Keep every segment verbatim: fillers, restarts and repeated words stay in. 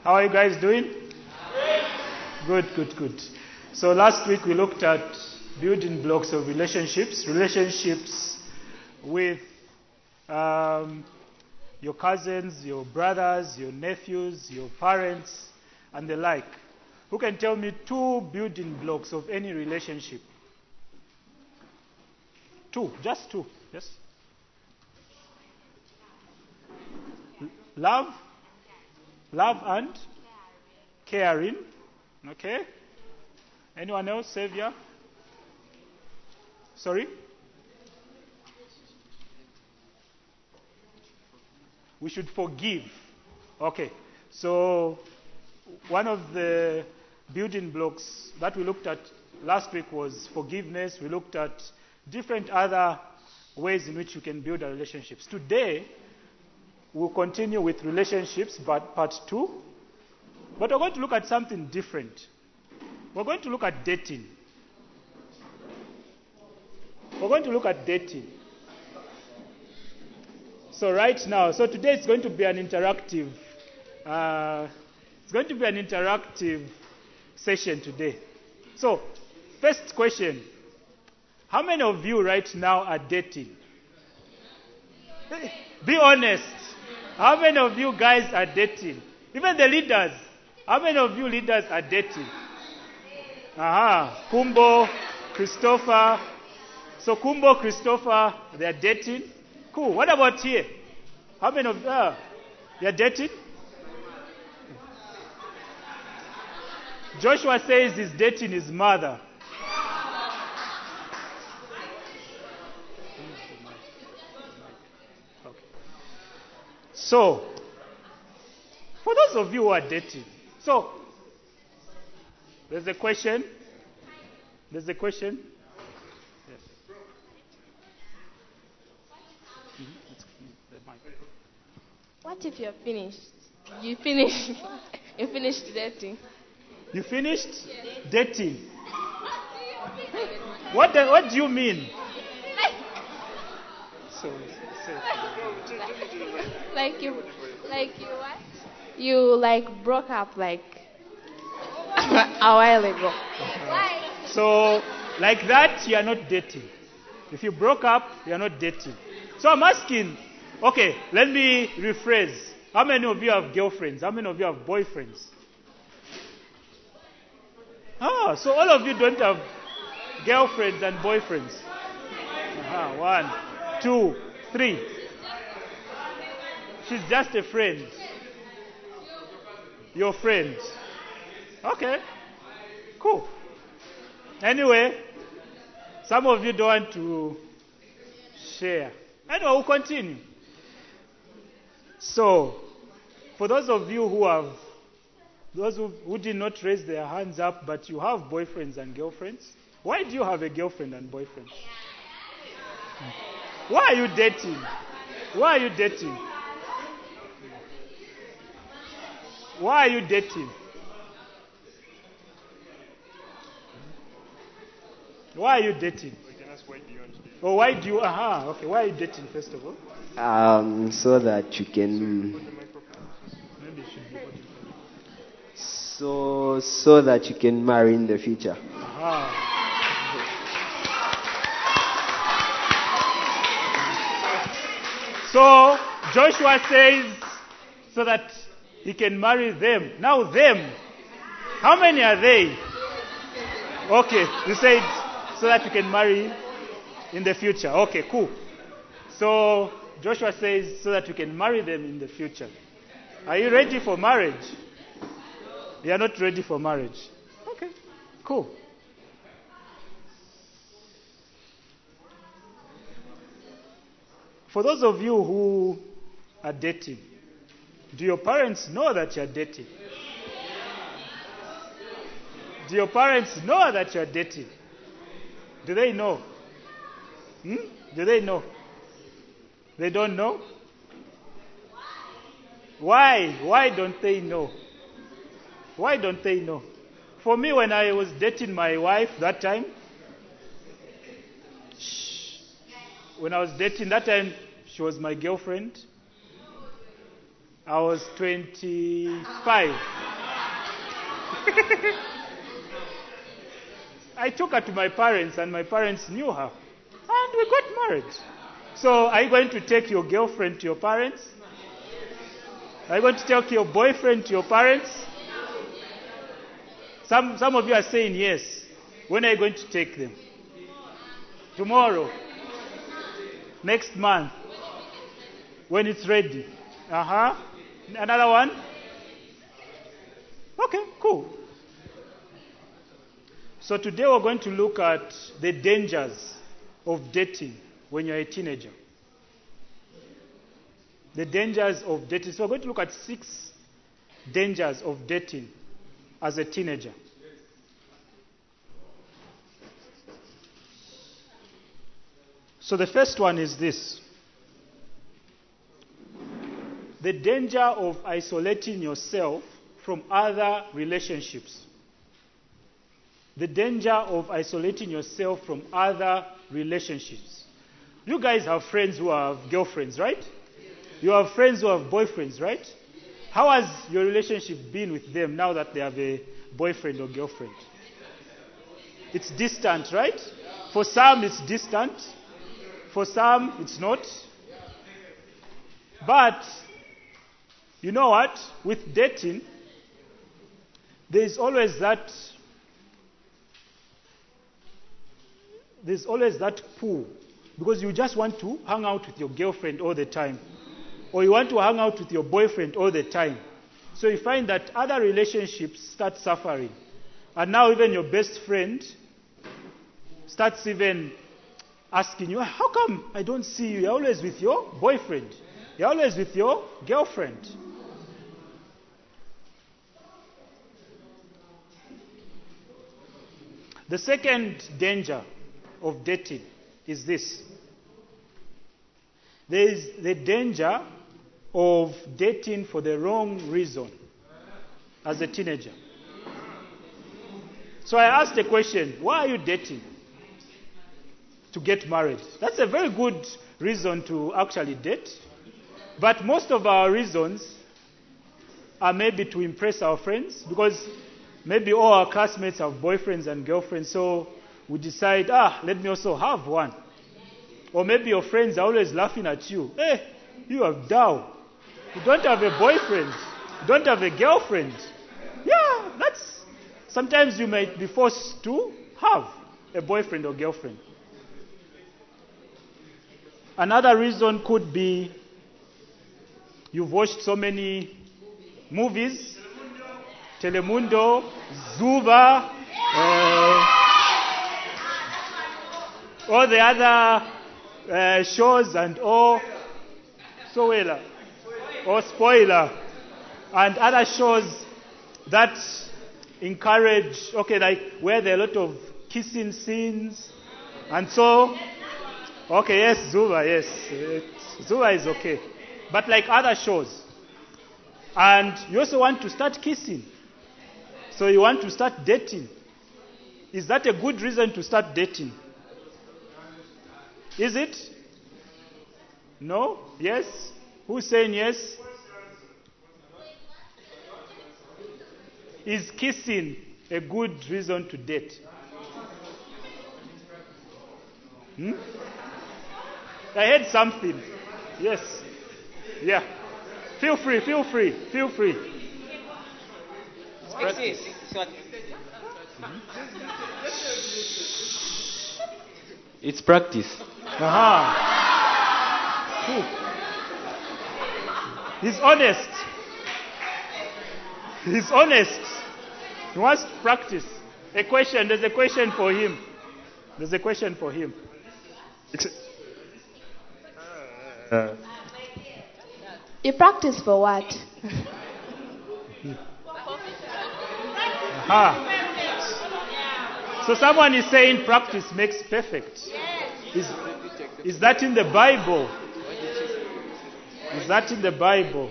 How are you guys doing? Good, good, good. So last week we looked at building blocks of relationships, relationships with um, your cousins, your brothers, your nephews, your parents, and the like. Who can tell me two building blocks of any relationship? Two, just two, yes? Love, love and caring, okay? Anyone else, Savior? Sorry? We should forgive. Okay, so one of the building blocks that we looked at last week was forgiveness. We looked at different other ways in which you can build relationships. Today, we'll continue with relationships, but part two. But we're going to look at something different. We're going to look at dating. We're going to look at dating. So right now, so today it's going to be an interactive, uh, it's going to be an interactive session today. So, first question. How many of you right now are dating? Be honest. How many of you guys are dating? Even the leaders. How many of you leaders are dating? Aha. Kumbo, Christopher. So Kumbo, Christopher, they are dating. Cool. What about here? How many of you uh, they are dating? Joshua says he's dating his mother. So, for those of you who are dating, so, there's a question. There's a question. Yes. What if you're finished? You finished. You finished dating. You finished dating? What, the, what do you mean? So, so. Like you, like you what? You like broke up like a while ago. Why? So, like that, you are not dating. If you broke up, you are not dating. So I'm asking, okay, let me rephrase. How many of you have girlfriends? How many of you have boyfriends? Ah, so all of you don't have girlfriends and boyfriends. Uh-huh. One, two, three. She's just a friend. Your friend. Okay. Cool. Anyway, some of you don't want to share. Anyway, we'll continue. So, for those of you who have, those who, who did not raise their hands up, but you have boyfriends and girlfriends, why do you have a girlfriend and boyfriend? Why are you dating? Why are you dating? Why are you dating? Why are you dating? Oh, why do you? Aha, okay. Why are you dating, first of all? Um, so that you can. So, so that you can marry in the future. Aha. So Joshua says, so that he can marry them. Now them, how many are they? Okay, you said so that you can marry in the future. Okay, cool. So Joshua says so that you can marry them in the future. Are you ready for marriage? You are not ready for marriage. Okay, cool. For those of you who are dating, do your parents know that you are dating? Do your parents know that you are dating? Do they know? Hmm? Do they know? They don't know? Why? Why don't they know? Why don't they know? For me, when I was dating my wife that time, when I was dating that time, she was my girlfriend. I was twenty-five. I took her to my parents, and my parents knew her. And we got married. So, are you going to take your girlfriend to your parents? Are you going to take your boyfriend to your parents? Some, some of you are saying yes. When are you going to take them? Tomorrow? Next month? When it's ready? Uh-huh. Another one? Okay, cool. So today we're going to look at the dangers of dating when you're a teenager. The dangers of dating. So we're going to look at six dangers of dating as a teenager. So the first one is this. The danger of isolating yourself from other relationships. The danger of isolating yourself from other relationships. You guys have friends who have girlfriends, right? You have friends who have boyfriends, right? How has your relationship been with them now that they have a boyfriend or girlfriend? It's distant, right? For some, it's distant. For some, it's not. But, you know what? With dating, there is always that there's always that pull. Because you just want to hang out with your girlfriend all the time. Or you want to hang out with your boyfriend all the time. So you find that other relationships start suffering. And now even your best friend starts even asking you, how come I don't see you? You're always with your boyfriend. You're always with your girlfriend. The second danger of dating is this. There is the danger of dating for the wrong reason as a teenager. So I asked a question, why are you dating? To get married. That's a very good reason to actually date. But most of our reasons are maybe to impress our friends, because maybe all our classmates have boyfriends and girlfriends, so we decide, ah, let me also have one. Or maybe your friends are always laughing at you. Hey, you have down. You don't have a boyfriend. You don't have a girlfriend. Yeah, that's... Sometimes you might be forced to have a boyfriend or girlfriend. Another reason could be you've watched so many movies. Telemundo, Zuba, uh, all the other uh, shows and all, Soela, or Spoiler, and other shows that encourage, okay, like where there are a lot of kissing scenes, and so, okay, yes, Zuba, yes, it, Zuba is okay, but like other shows, and you also want to start kissing. So you want to start dating. Is that a good reason to start dating? Is it? No? Yes? Who's saying yes? Is kissing a good reason to date? Hmm? I heard something. Yes. Yeah. Feel free, feel free, feel free. Practice. It's practice. Aha. He's honest. He's honest. He wants to practice. A question. There's a question for him. There's a question for him. Uh, You practice for what? Aha. So someone is saying practice makes perfect. Is, is that in the Bible? Is that in the Bible?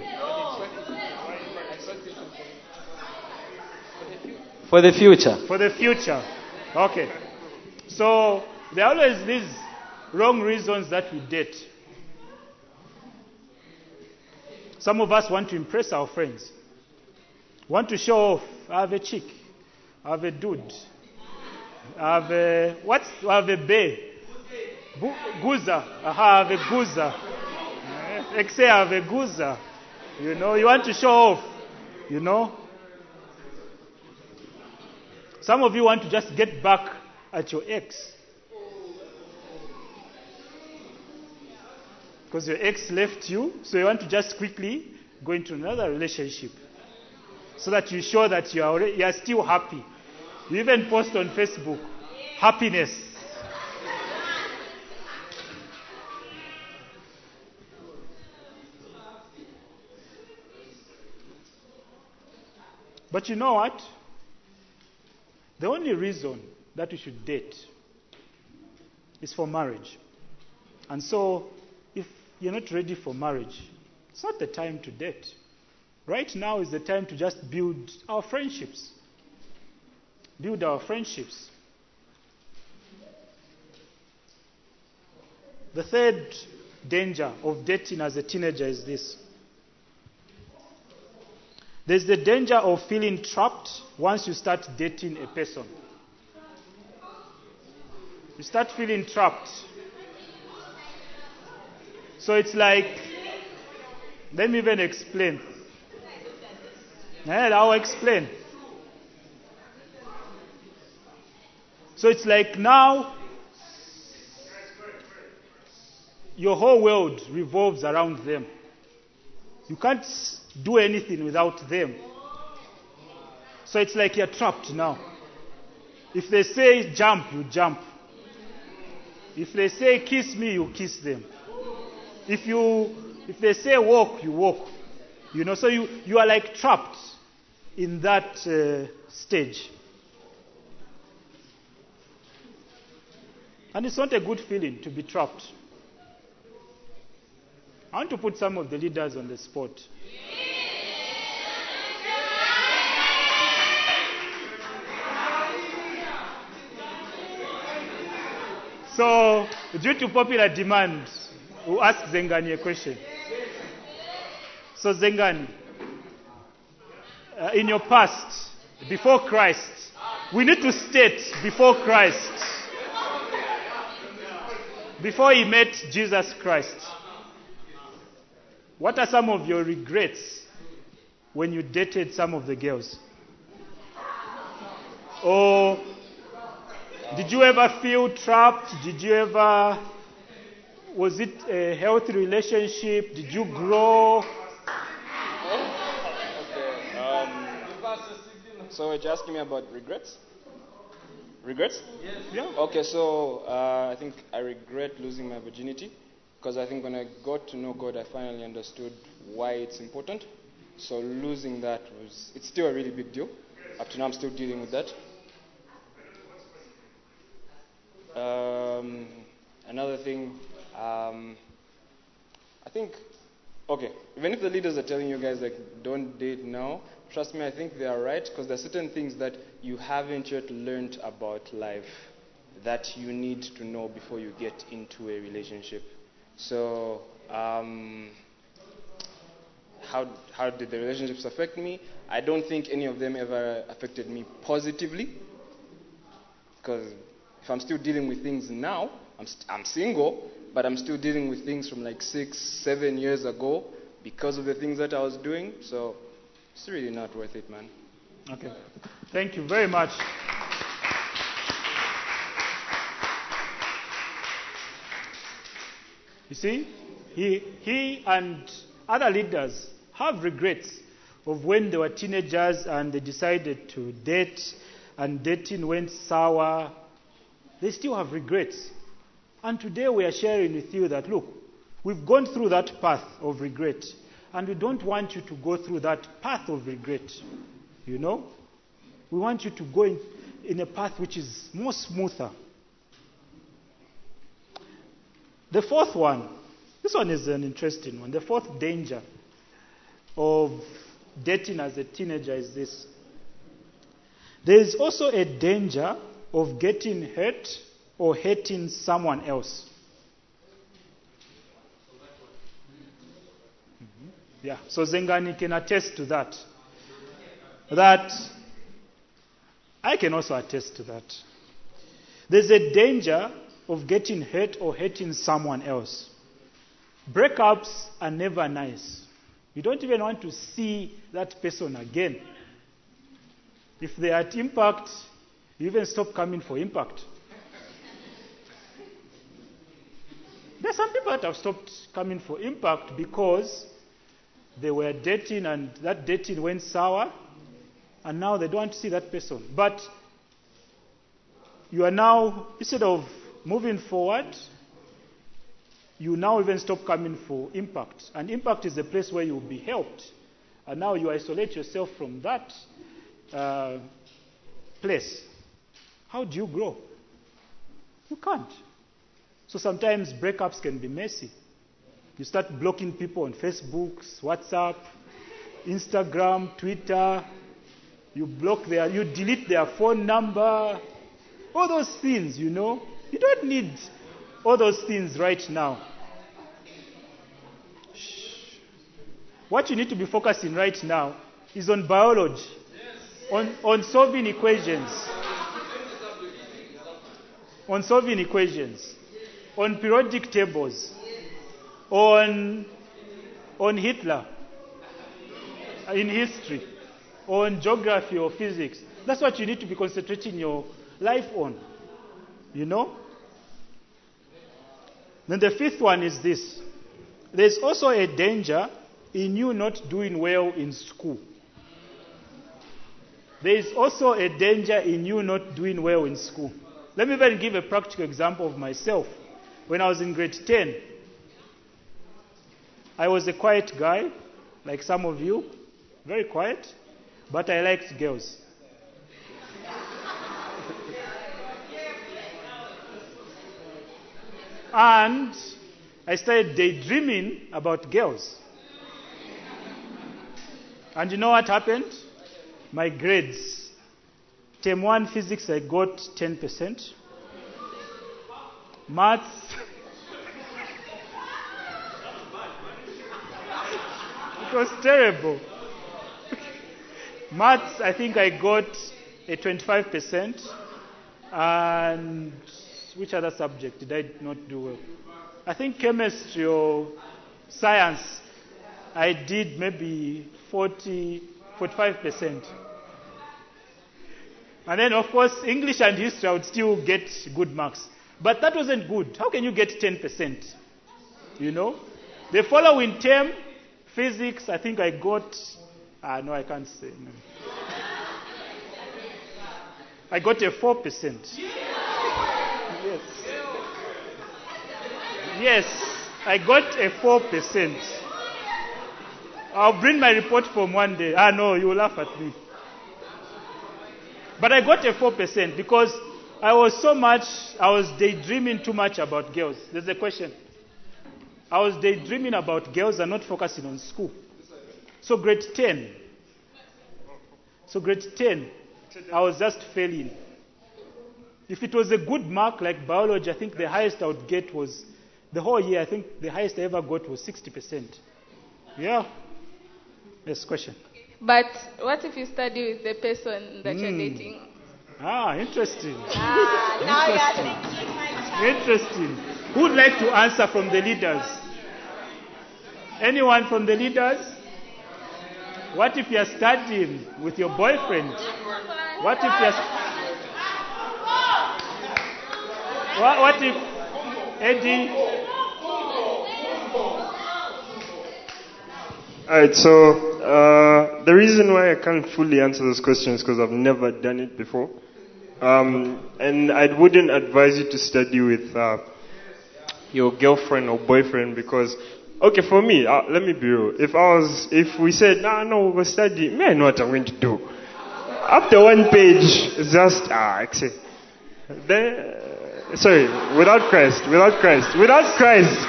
For the future. For the future. Okay. So there are always these wrong reasons that we date. Some of us want to impress our friends. Want to show off. I have a chick. I have a dude. I have a, what's, I have a bae. Bu- Guza. I have a guza. Exe, I have a guza. You know, you want to show off. You know. Some of you want to just get back at your ex. Because your ex left you, so you want to just quickly go into another relationship. So that you show that you are, already, you are still happy. You even post on Facebook, happiness. But you know what? The only reason that we should date is for marriage. And so, if you're not ready for marriage, it's not the time to date. Right now is the time to just build our friendships. Build our friendships. The third danger of dating as a teenager is this. There's the danger of feeling trapped once you start dating a person. You start feeling trapped. So it's like, let me even explain. Yeah, I'll explain. So it's like now, your whole world revolves around them. You can't do anything without them. So it's like you're trapped now. If they say jump, you jump. If they say kiss me, you kiss them. If you, if they say walk, you walk. You know, so you, you are like trapped in that uh, stage. And it's not a good feeling to be trapped. I want to put some of the leaders on the spot. So, due to popular demand, we'll ask Zengani a question. So, Zengani, uh, in your past, before Christ, we need to state before Christ, before he met Jesus Christ, what are some of your regrets when you dated some of the girls? Or did you ever feel trapped? Did you ever, was it a healthy relationship? Did you grow? Okay. Um, so you're asking me about regrets? Regrets? Yes. Yeah. Okay, so uh, I think I regret losing my virginity because I think when I got to know God, I finally understood why it's important. So losing that was, it's still a really big deal. Up to now, I'm still dealing with that. Um, another thing, um, I think, okay, even if the leaders are telling you guys, like, don't date now, trust me, I think they are right, because there are certain things that you haven't yet learned about life that you need to know before you get into a relationship. So, um, how, how did the relationships affect me? I don't think any of them ever affected me positively, because if I'm still dealing with things now, I'm, st- I'm single, but I'm still dealing with things from like six, seven years ago because of the things that I was doing. So it's really not worth it, man. Okay. Thank you very much. You see, he, he and other leaders have regrets of when they were teenagers and they decided to date and dating went sour. They still have regrets. And today we are sharing with you that, look, we've gone through that path of regret, and we don't want you to go through that path of regret. You know? We want you to go in, in a path which is more smoother. The fourth one, this one is an interesting one. The fourth danger of dating as a teenager is this. There is also a danger of getting hurt or hating someone else. Mm-hmm. Yeah, so Zengani can attest to that. That I can also attest to that. There's a danger of getting hurt or hurting someone else. Breakups are never nice. You don't even want to see that person again. If they are at Impact, you even stop coming for Impact. There are some people that have stopped coming for Impact because they were dating and that dating went sour, and now they don't want to see that person. But you are now, instead of moving forward, you now even stop coming for Impact. And Impact is a place where you will be helped. And now you isolate yourself from that uh, place. How do you grow? You can't. So sometimes breakups can be messy. You start blocking people on Facebook, WhatsApp, Instagram, Twitter. You block their, you delete their phone number. All those things, you know. You don't need all those things right now. Shh. What you need to be focusing right now is on biology, on, on solving equations, on solving equations, on periodic tables, on, on Hitler in history, on geography or physics. That's what you need to be concentrating your life on, you know? Then the fifth one is this. There's also a danger in you not doing well in school. There is also a danger in you not doing well in school. Let me even give a practical example of myself. When I was in grade ten, I was a quiet guy, like some of you, very quiet, but I liked girls. And I started daydreaming about girls. And you know what happened? My grades. Term one physics, I got ten percent. Maths, it was terrible. Maths, I think I got a twenty-five percent. And which other subject did I not do well? I think chemistry or science, I did maybe forty, forty-five percent. And then, of course, English and history, I would still get good marks. But that wasn't good. How can you get ten percent? You know? The following term, physics, I think I got... Ah, no, I can't say. No. I got a four percent. Yes. Yes, I got a four percent. I'll bring my report from one day. Ah, no, you will laugh at me. But I got a four percent because I was so much, I was daydreaming too much about girls. There's a question. I was daydreaming about girls and not focusing on school. So grade ten. So grade ten, I was just failing. If it was a good mark like biology, I think the highest I would get was, the whole year, I think the highest I ever got was sixty percent. Yeah. Yes, question. But what if you study with the person that mm. you're dating? Ah, interesting. Ah, now you're thinking, my child. Interesting. Who would like to answer from the leaders? Anyone from the leaders? What if you're studying with your boyfriend? What if you're... What, what if... Eddie? Alright, so uh, the reason why I can't fully answer those questions is because I've never done it before. Um, and I wouldn't advise you to study with uh, your girlfriend or boyfriend because, okay, for me, uh, let me be real. If I was, if we said, nah, no, we're studying, man, I know what I'm going to do. After one page, it's just, ah, actually, then, sorry, without Christ, without Christ, without Christ.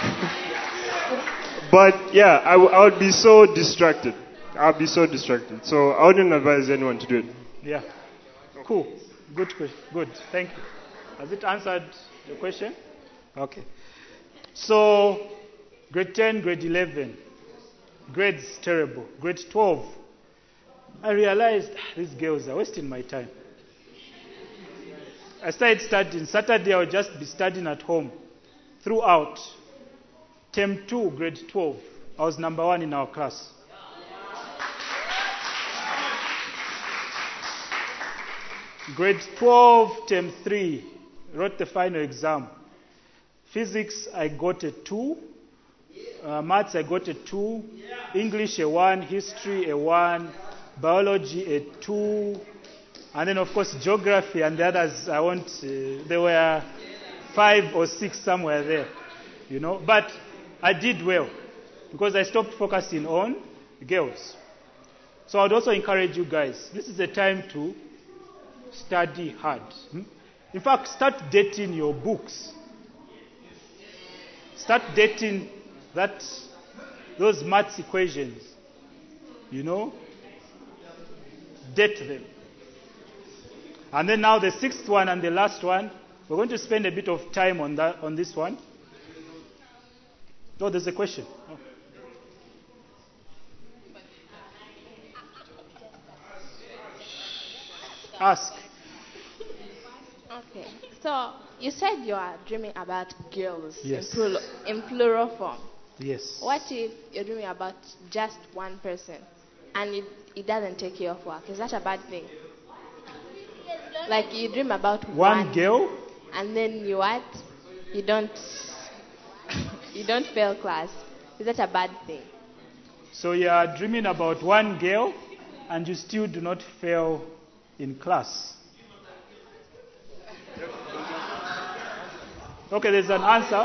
But yeah, I, w- I would be so distracted. I'd be so distracted. So I wouldn't advise anyone to do it. Yeah. Cool. Good question. Good. Thank you. Has it answered the question? Okay. So, grade ten, grade eleven. Grades terrible. Grade twelve. I realized "Ah, these girls are wasting my time. I started studying. Saturday I would just be studying at home throughout. Term two, grade twelve. I was number one in our class. Grade twelve, term three, wrote the final exam. Physics, I got a two. Uh, maths, I got a two. English, a one. History, a one. Biology, a two. And then, of course, geography and the others, I won't, uh, there were five or six somewhere there, you know. But I did well because I stopped focusing on girls. So I would also encourage you guys, this is the time to study hard. Hmm? In fact, start dating your books. Start dating that, those maths equations, you know. Date them. And then now the sixth one and the last one, we're going to spend a bit of time on that, on this one. Oh, there's a question. Oh. Ask. Okay. So you said you are dreaming about girls Yes. in, plural, in plural form. Yes. What if you're dreaming about just one person and it, it doesn't take you off work? Is that a bad thing? Like you dream about One one, girl? and then you what? You don't you don't fail class. Is that a bad thing? So you are dreaming about one girl and you still do not fail in class. Okay, there's an answer.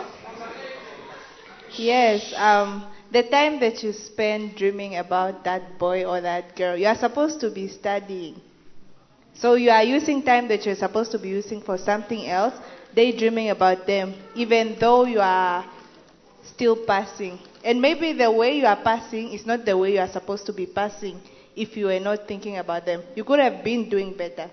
Yes, um, the time that you spend dreaming about that boy or that girl, you are supposed to be studying. So you are using time that you're supposed to be using for something else, daydreaming about them, even though you are still passing. And maybe the way you are passing is not the way you are supposed to be passing if you were not thinking about them. You could have been doing better.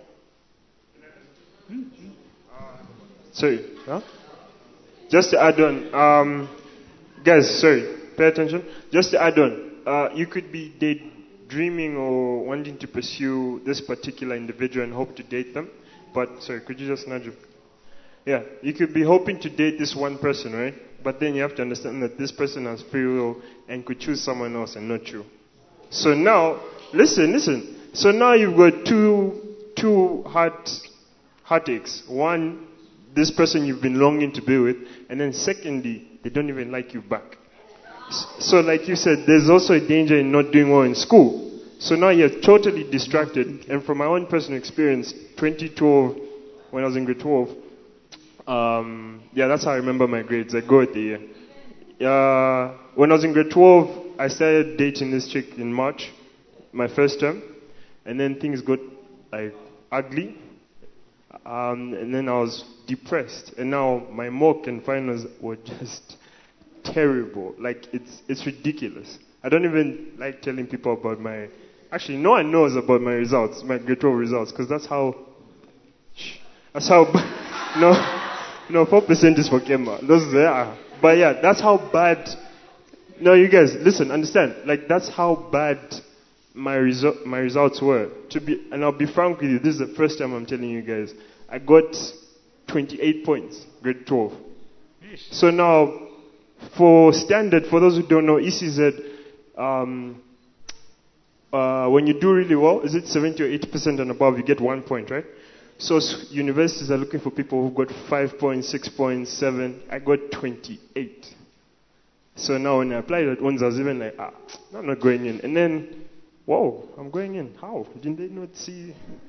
Sorry, huh? Just to add on, um, guys, sorry, pay attention. Just to add on, uh, you could be daydreaming or wanting to pursue this particular individual and hope to date them. But, sorry, could you just nudge him? Yeah, you could be hoping to date this one person, right? But then you have to understand that this person has free will and could choose someone else and not you. So now, listen, listen. So now you've got two, two heart, heartaches. One, this person you've been longing to be with, and then secondly, they don't even like you back. So like you said, there's also a danger in not doing well in school. So now you're totally distracted. And from my own personal experience, twenty twelve, when I was in grade twelve, um, yeah, that's how I remember my grades. I go at the year. Uh, when I was in grade twelve, I started dating this chick in March, my first term, and then things got like ugly. Um, and then I was depressed, and now my mock and finals were just terrible. Like it's it's ridiculous. I don't even like telling people about my. Actually, no one knows about my results, my grade twelve results, because that's how. That's how. no, no, four percent is for Kemba. Those there. But yeah, that's how bad. No, you guys, listen, understand. Like that's how bad my result, my results were. To be, and I'll be frank with you. This is the first time I'm telling you guys. I got twenty-eight points, grade twelve. So now, for standard, for those who don't know, E C Z, um, uh, when you do really well, is it seventy or eighty percent and above, you get one point, right? So s- universities are looking for people who got five points, six points, seven. I got twenty-eight. So now when I applied at once, I was even like, ah, I'm not going in. And then, whoa, I'm going in. How? Didn't they not see?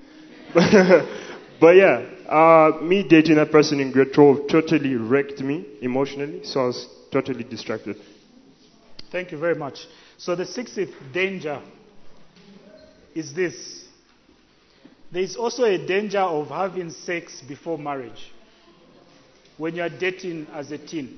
But yeah, uh, me dating that person in grade twelve totally wrecked me emotionally, so I was totally distracted. Thank you very much. So the sixth danger is this. There is also a danger of having sex before marriage when you are dating as a teen.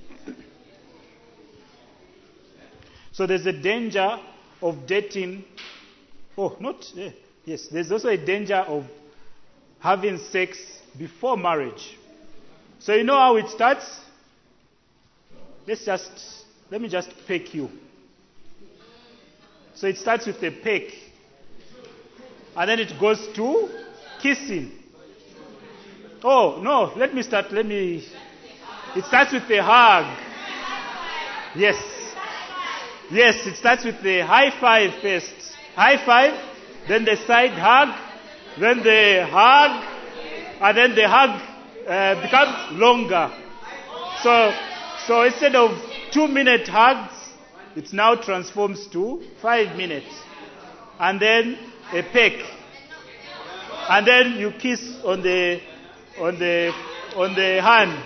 So there's a danger of dating. Oh, not. Yeah, yes, there's also a danger of having sex before marriage. So you know how it starts? Let's just, let me just pick you. So it starts with a peck. And then it goes to kissing. Oh, no, let me start. Let me. It starts with a hug. Yes. Yes, it starts with the high five first. High five, then the side hug, then the hug, and then the hug uh, becomes longer. So, so instead of two-minute hugs, it now transforms to five minutes. And then a peck. And then you kiss on the on the on the hand.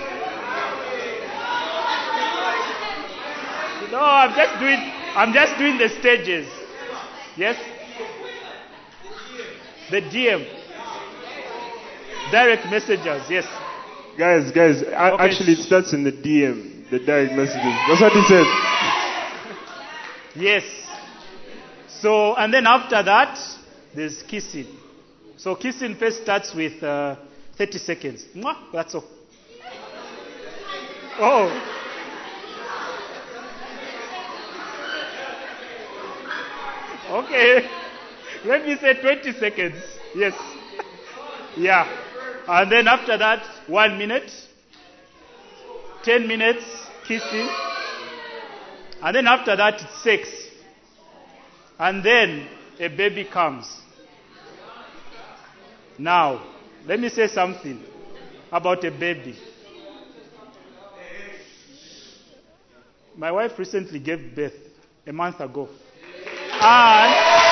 No, I'm just doing I'm just doing the stages. Yes? The D M. Direct messengers, yes. Guys, guys, okay. Actually it starts in the D M, the direct messages. That's what he said. Yes. So, and then after that, there's kissing. So kissing first starts with uh, thirty seconds. Mwah, that's all. Oh. Okay. Let me say twenty seconds. Yes. Yeah. And then after that, one minute. Ten minutes kissing. And then after that, it's sex. And then a baby comes. Now, let me say something about a baby. My wife recently gave birth a month ago. And,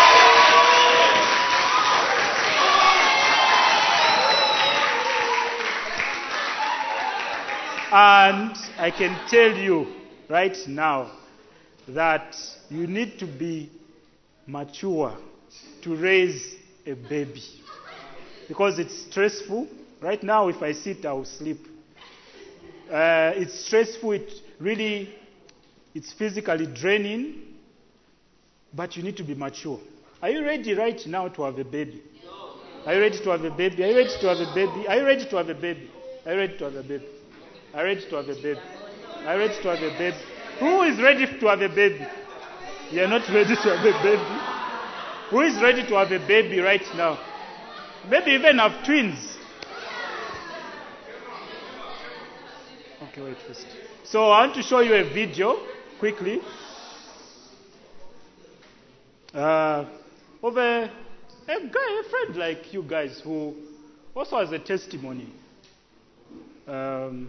and I can tell you right now that you need to be mature to raise a baby. Because it's stressful. Right now, if I sit, I will sleep. Uh, it's stressful. It really, it's physically draining. But you need to be mature. Are you ready right now to have a baby? Are you ready to have a baby? Are you ready to have a baby? Are you ready to have a baby? Are you ready to have a baby? Are you ready to have a baby? Are you ready to have a baby? Who is ready to have a baby? You are not ready to have a baby. Who is ready to have a baby right now? Maybe even have twins. Okay, wait first. So I want to show you a video quickly. Uh, of a, a guy, a friend like you guys, who also has a testimony. Um,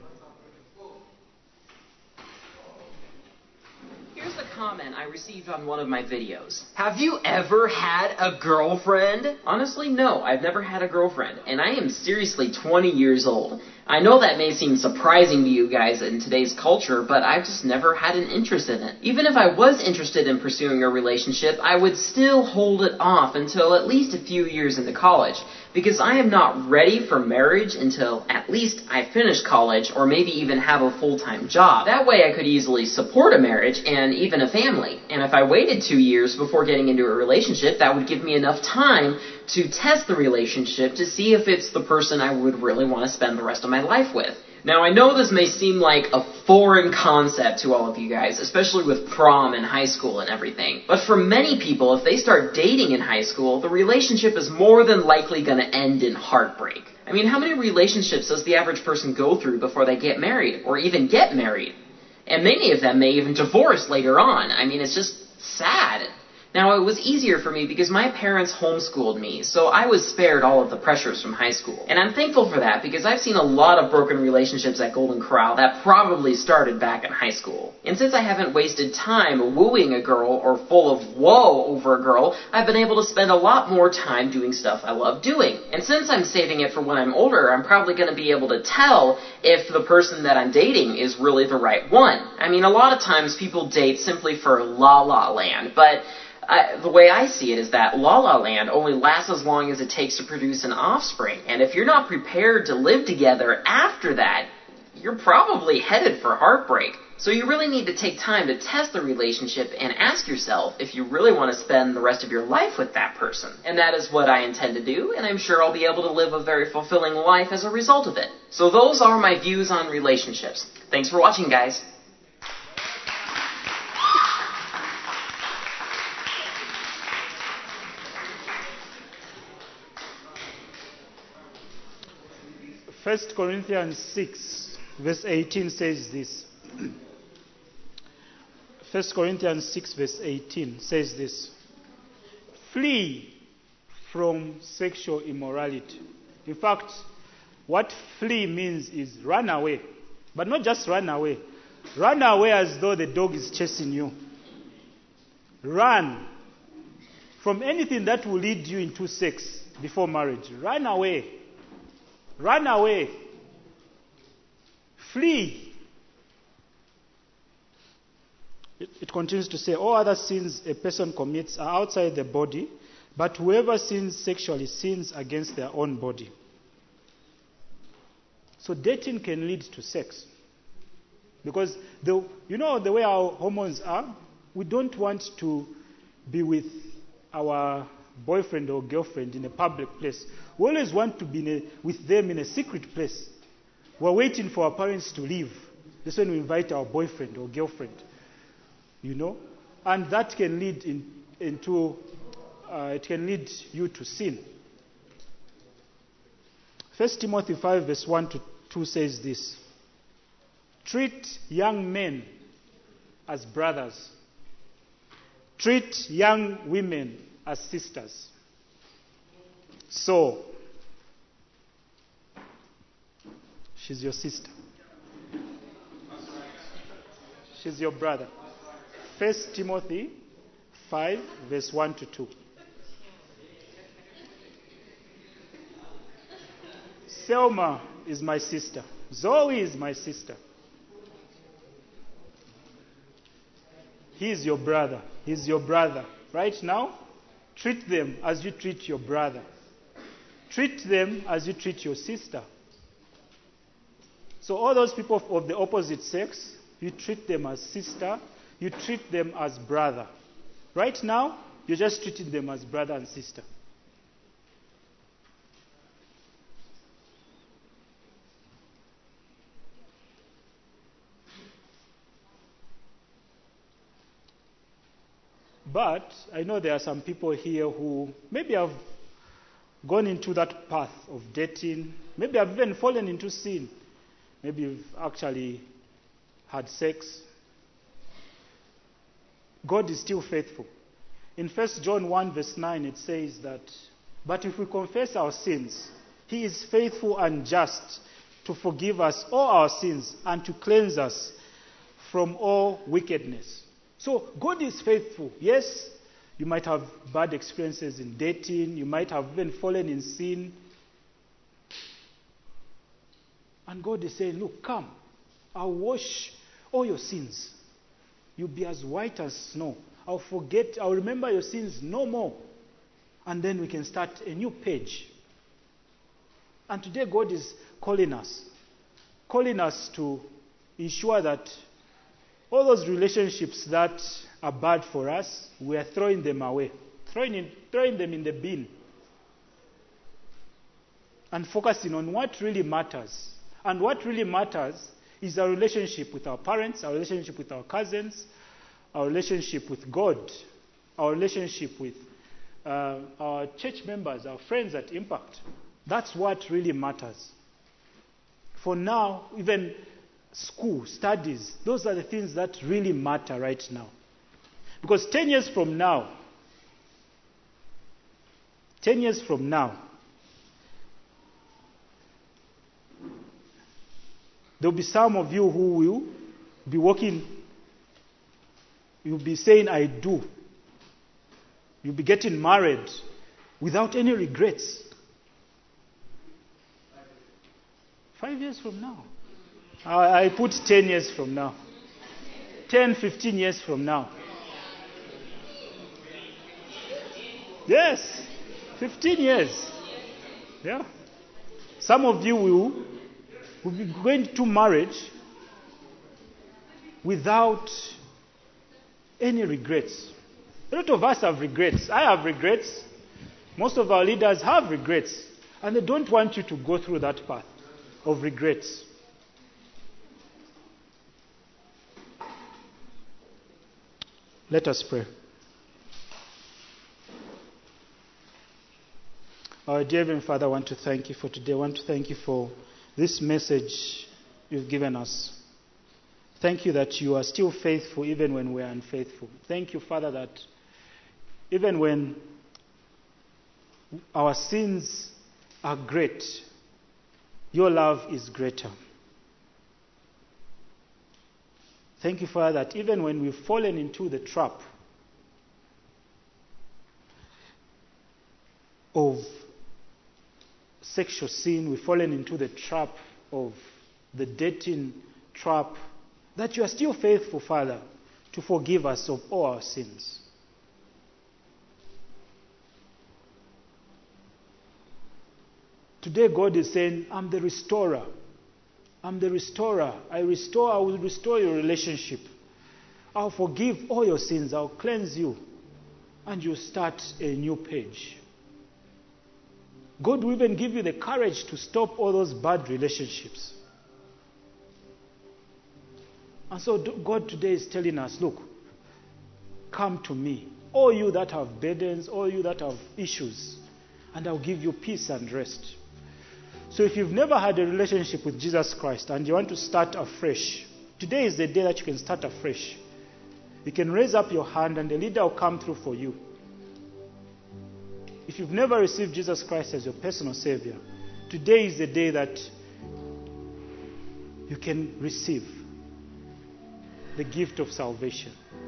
Here's the comment I received on one of my videos. Have you ever had a girlfriend? Honestly, no, I've never had a girlfriend, and I am seriously twenty years old. I know that may seem surprising to you guys in today's culture, but I've just never had an interest in it. Even if I was interested in pursuing a relationship, I would still hold it off until at least a few years into college, because I am not ready for marriage until at least I finish college or maybe even have a full-time job. That way I could easily support a marriage and even a family. And if I waited two years before getting into a relationship, that would give me enough time to test the relationship to see if it's the person I would really want to spend the rest of my life with. Now, I know this may seem like a foreign concept to all of you guys, especially with prom in high school and everything. But for many people, if they start dating in high school, the relationship is more than likely going to end in heartbreak. I mean, how many relationships does the average person go through before they get married, or even get married? And many of them may even divorce later on. I mean, it's just sad. Now, it was easier for me because my parents homeschooled me, so I was spared all of the pressures from high school. And I'm thankful for that because I've seen a lot of broken relationships at Golden Corral that probably started back in high school. And since I haven't wasted time wooing a girl or full of woe over a girl, I've been able to spend a lot more time doing stuff I love doing. And since I'm saving it for when I'm older, I'm probably going to be able to tell if the person that I'm dating is really the right one. I mean, a lot of times people date simply for La La Land, but I, the way I see it is that La La Land only lasts as long as it takes to produce an offspring. And if you're not prepared to live together after that, you're probably headed for heartbreak. So you really need to take time to test the relationship and ask yourself if you really want to spend the rest of your life with that person. And that is what I intend to do, and I'm sure I'll be able to live a very fulfilling life as a result of it. So those are my views on relationships. Thanks for watching, guys. First Corinthians six, verse eighteen says this. First Corinthians six, verse eighteen says this. Flee from sexual immorality. In fact, what flee means is run away. But not just run away. Run away as though the dog is chasing you. Run from anything that will lead you into sex before marriage. Run away. Run away. Flee. It, it continues to say, all other sins a person commits are outside the body, but whoever sins sexually sins against their own body. So dating can lead to sex. Because, the, you know, the way our hormones are, we don't want to be with our boyfriend or girlfriend in a public place. We always want to be in a, with them in a secret place. We're waiting for our parents to leave. That's when we invite our boyfriend or girlfriend. You know? And that can lead in, into, uh, it can lead you to sin. First Timothy five, verse one to two says this. Treat young men as brothers. Treat young women as sisters. So, she's your sister. She's your brother. First Timothy five, verse one to two. Selma is my sister. Zoe is my sister. He is your brother. He's your brother. Right now, treat them as you treat your brother. Treat them as you treat your sister. So all those people of the opposite sex, you treat them as sister, you treat them as brother. Right now, you're just treating them as brother and sister. But I know there are some people here who maybe have gone into that path of dating. Maybe have even fallen into sin. Maybe you've actually had sex. God is still faithful. In First John one, verse nine, it says that, but if we confess our sins, He is faithful and just to forgive us all our sins and to cleanse us from all wickedness. So God is faithful. Yes, you might have bad experiences in dating. You might have even fallen in sin. And God is saying, look, come. I'll wash all your sins. You'll be as white as snow. I'll forget, I'll remember your sins no more. And then we can start a new page. And today God is calling us. Calling us to ensure that all those relationships that are bad for us, we are throwing them away. Throwing, in, throwing them in the bin. And focusing on what really matters. And what really matters is our relationship with our parents, our relationship with our cousins, our relationship with God, our relationship with uh, our church members, our friends at Impact. That's what really matters. For now, even school, studies, those are the things that really matter right now. Because ten years from now, ten years from now, there'll be some of you who will be walking, you'll be saying, I do. You'll be getting married without any regrets. Five years from now. I, I put ten years from now. Ten, fifteen years from now. Yes, fifteen years. Yeah. Some of you will, will be going to marriage without any regrets. A lot of us have regrets. I have regrets. Most of our leaders have regrets. And they don't want you to go through that path of regrets. Let us pray. Our dear Heavenly Father, I want to thank you for today. I want to thank you for this message you've given us. Thank you that you are still faithful even when we are unfaithful. Thank you, Father, that even when our sins are great, your love is greater. Thank you, Father, that even when we've fallen into the trap of sexual sin, we've fallen into the trap of the dating trap, that you are still faithful, Father, to forgive us of all our sins. Today God is saying, I'm the restorer. I'm the restorer. I restore, I will restore your relationship. I'll forgive all your sins. I'll cleanse you. And you start a new page. God will even give you the courage to stop all those bad relationships. And so God today is telling us, look, come to me. All you that have burdens, all you that have issues, and I'll give you peace and rest. So if you've never had a relationship with Jesus Christ and you want to start afresh, today is the day that you can start afresh. You can raise up your hand and the leader will come through for you. If you've never received Jesus Christ as your personal Savior, today is the day that you can receive the gift of salvation.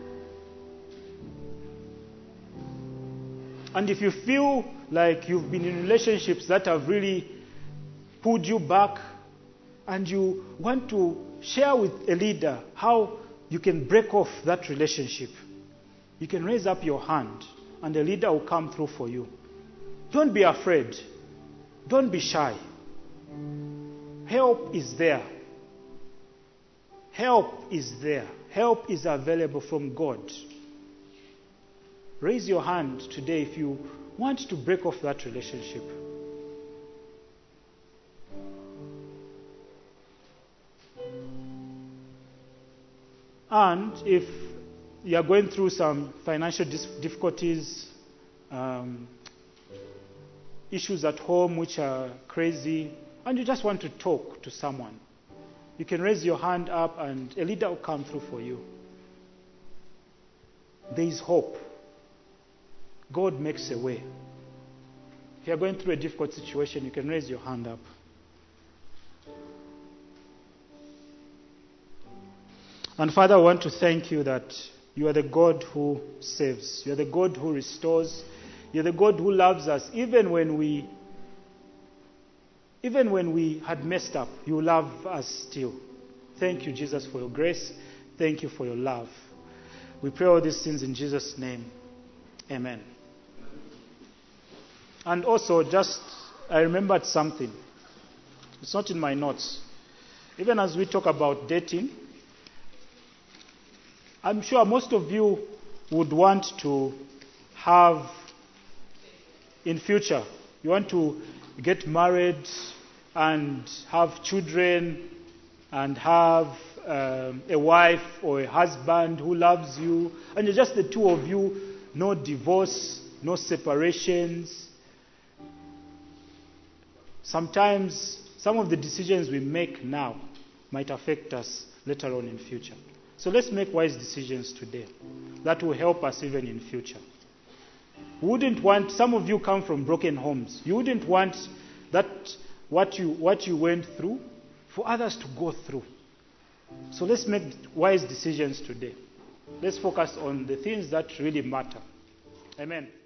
And if you feel like you've been in relationships that have really pulled you back and you want to share with a leader how you can break off that relationship, you can raise up your hand and the leader will come through for you. Don't be afraid. Don't be shy. Help is there. Help is there. Help is available from God. Raise your hand today if you want to break off that relationship. And if you are going through some financial dis- difficulties, um, issues at home which are crazy, and you just want to talk to someone, you can raise your hand up and a leader will come through for you. There is hope. God makes a way. If you are going through a difficult situation, you can raise your hand up. And Father, I want to thank you that you are the God who saves. You are the God who restores. You are the God who loves us. Even when we, even when we had messed up, you love us still. Thank you, Jesus, for your grace. Thank you for your love. We pray all these things in Jesus' name. Amen. And also, just, I remembered something. It's not in my notes. Even as we talk about dating, I'm sure most of you would want to have, in future, you want to get married and have children and have um, a wife or a husband who loves you, and you're just the two of you, no divorce, no separations. Sometimes some of the decisions we make now might affect us later on in future. So let's make wise decisions today that will help us even in future. We wouldn't want, some of you come from broken homes. You wouldn't want that what you what you went through for others to go through. So let's make wise decisions today. Let's focus on the things that really matter. Amen.